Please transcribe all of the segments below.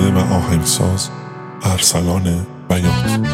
خواننده و آهنگساز ارسلان بیات.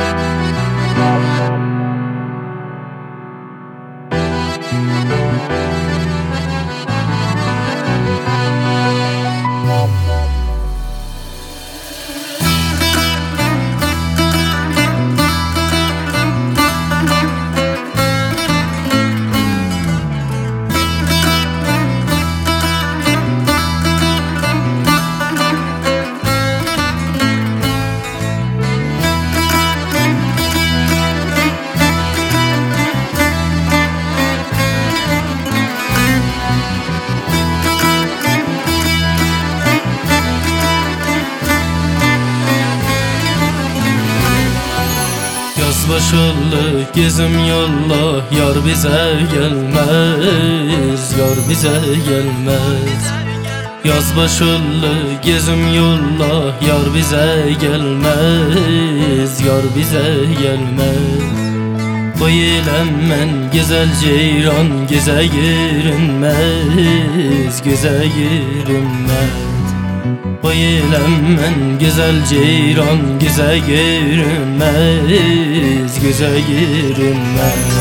Başıllı gezim yolla, yar bize gelmez, yar bize gelmez. Yaz başıllı gezim yolla, yar bize gelmez, yar bize gelmez. Bu ilemmen güzel ceyran geze girinmez, geze girinmez. Bu ilemmen güzel ceyran geze girinmez, geze girinmez.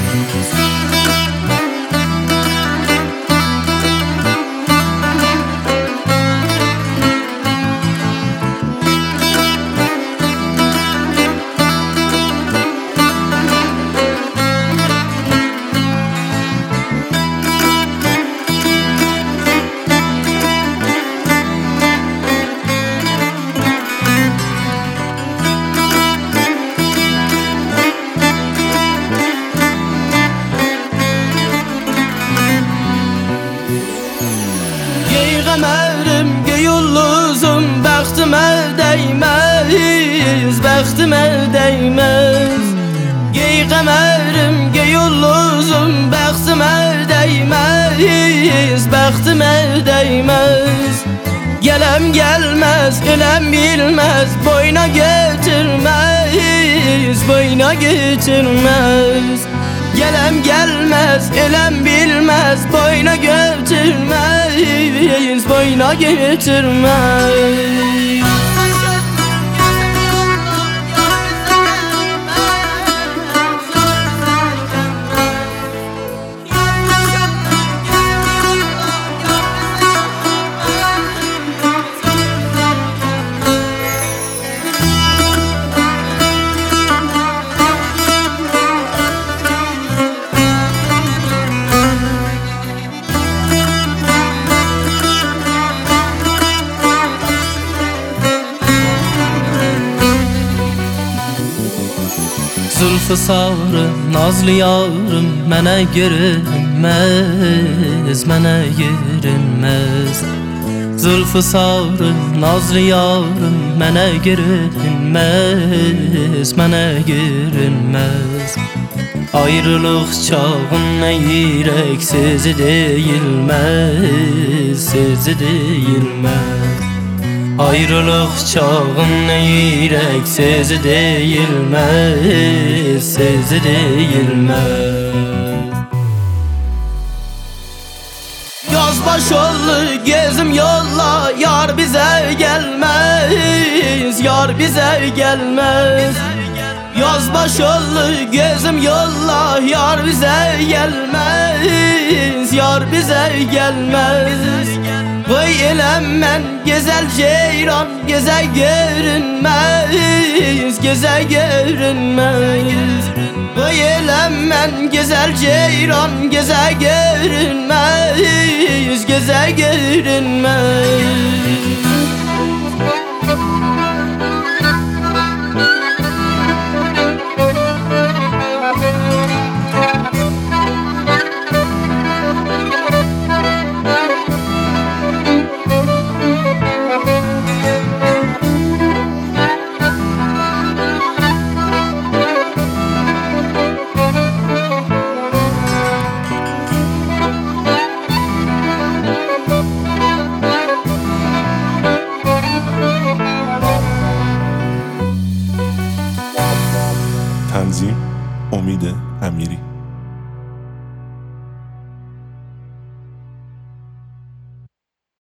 Qəmərim, yulduzum, bəxtimə dəyməz, bəxtimə dəyməz. Qəmərim, yulduzum, bəxtimə dəyməz, bəxtimə dəyməz. Gələm gəlməz, öləm bilməz, boyna götürməz, boyna götürməz. Gələm gəlməz, öləm bilməz, boyna götürməz, boyna götürməz. Zülfü sarı, nazlı yarım, mənə girilməz, mənə girilməz. Zülfü sarı, nazlı yarım, mənə girilməz, mənə girilməz. Ayrılıq çağın yürək sezi deyilməz, sezi deyilməz. Ayrılıq çağın yürək sezi deyilməz, sezi deyilməz. Yaz başollu gezim yolla, yar bizə gəlməz, yar bizə gəlməz. Yaz başollu gezim yolla, yar bizə gəlməz, yar bizə gəlməz. Vay eləmmən güzel ceyran geze görünmez, geze görünmez. Vay eləmmən güzel ceyran geze görünmez, geze görünmez.